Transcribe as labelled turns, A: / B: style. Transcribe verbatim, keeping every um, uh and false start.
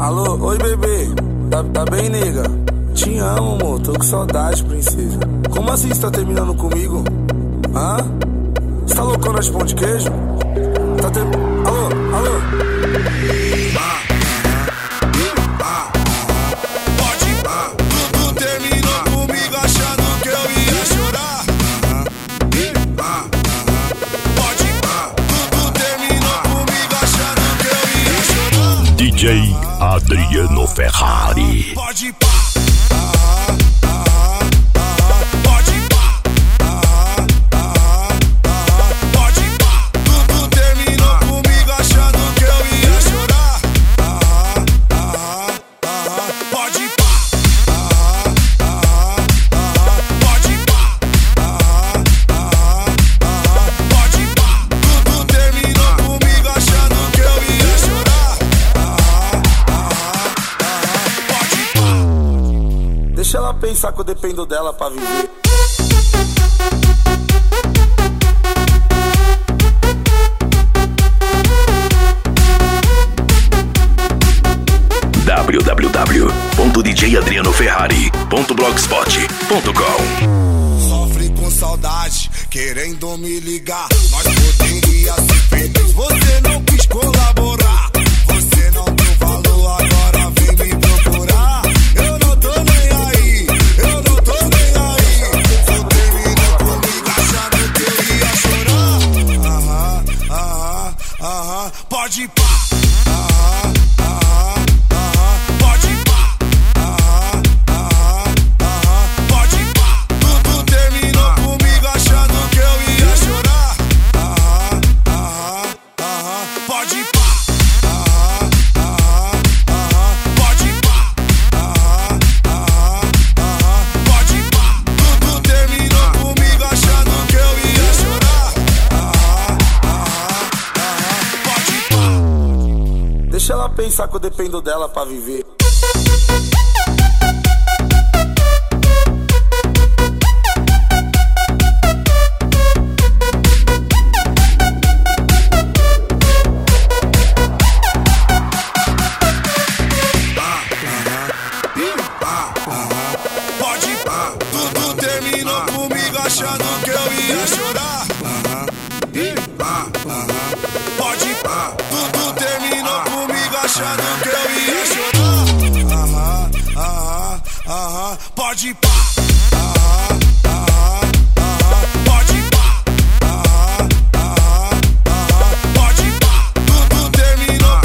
A: Alô, oi bebê, tá, tá bem, nega? Te amo, amor, tô com saudade, princesa. Como assim você tá terminando comigo? Hã? Você tá loucona de pão de queijo? Tá ter... Alô, alô? Ah, ah, ah, pode, ah, tu terminou comigo achando que eu ia chorar. Ah, pode, ah, tu terminou comigo achando que eu ia chorar.
B: D J Adriano Ferrari.
A: Pode pá, ah, ah, ah, pode pá, ah, ah, ah, pode pá. Tu, tu terminou comigo achando que eu ia chorar. Ah, ah, ah, pode pá, ah, ah, ah, pode pá, ah, ah, ah, pode pá. Tu, tu terminou comigo achando que eu ia chorar. Ah, ah, ah, pode pá. Deixa ela pensar que eu dependo dela pra viver.
B: w w w ponto d j adriano ferrari ponto blogspot ponto com.
A: Sofre com saudade, querendo me ligar. Nós poderia ser feliz, você não quis colaborar. Você não deu valor, agora vem me procurar. Eu não tô nem aí, eu não tô nem aí. Você terminou comigo achando que eu ia chorar. Aham, aham, aham, pode pá. Aham, aham, aham, pode pá. Aham, aham, aham, pode pá. Tu, tu terminou comigo achando que eu ia chorar. Aham, aham, aham, pode pá. Aham, aham, aham, pode pá. Aham, aham, aham, pode pá. Tu, tu terminou comigo achando que eu ia chorar. Aham, aham, aham, pode pá. Deixa ela pensar que eu dependo dela pra viver. Pode pá, tudo terminou comigo achando que eu ia chorar. Pode pá, tudo terminou comigo achando que eu ia chorar. Aham, aham, aham, pode pá. Aham, aham, aham, pode pá. Aham, aham, aham, pode pá. Tudo terminou